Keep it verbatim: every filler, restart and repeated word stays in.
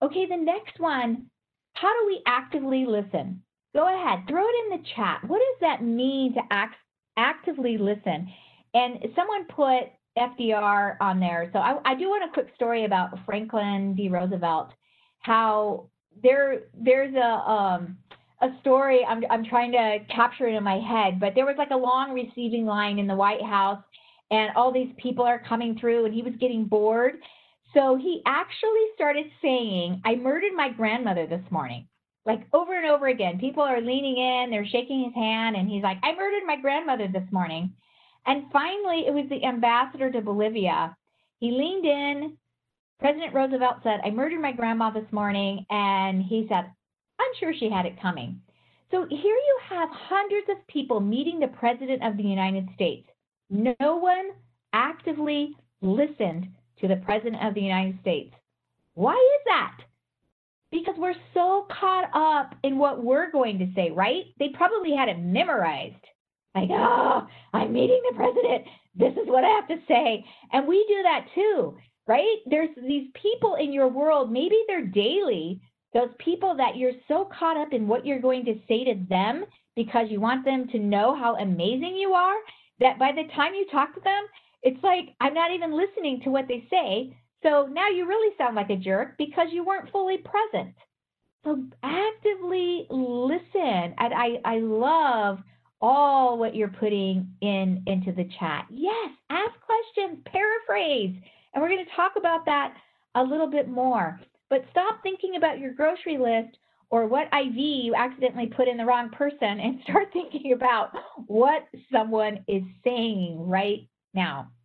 Okay, the next one, how do we actively listen? Go ahead, throw it in the chat. What does that mean to act, actively listen? And someone put F D R on there. So I, I do want a quick story about Franklin D. Roosevelt, how there there's a um, a story, I'm, I'm trying to capture it in my head, but there was like a long receiving line in the White House, and all these people are coming through, and he was getting bored. So he actually started saying, I murdered my grandmother this morning, like over and over again. People are leaning in, they're shaking his hand, and he's like, I murdered my grandmother this morning. And finally, it was the ambassador to Bolivia. He leaned in. President Roosevelt said, I murdered my grandma this morning. And he said, I'm sure she had it coming. So here you have hundreds of people meeting the President of the United States. No one actively listened to the President of the United States. Why is that? Because we're so caught up in what we're going to say, right? They probably had it memorized. Like, oh, I'm meeting the president. This is what I have to say. And we do that too, right? There's these people in your world, maybe they're daily, those people that you're so caught up in what you're going to say to them because you want them to know how amazing you are, that by the time you talk to them, it's like, I'm not even listening to what they say. So now you really sound like a jerk because you weren't fully present. So actively listen. And I, I love all what you're putting in into the chat. Yes, ask questions, paraphrase. And we're going to talk about that a little bit more. But stop thinking about your grocery list or what I V you accidentally put in the wrong person and start thinking about what someone is saying right now.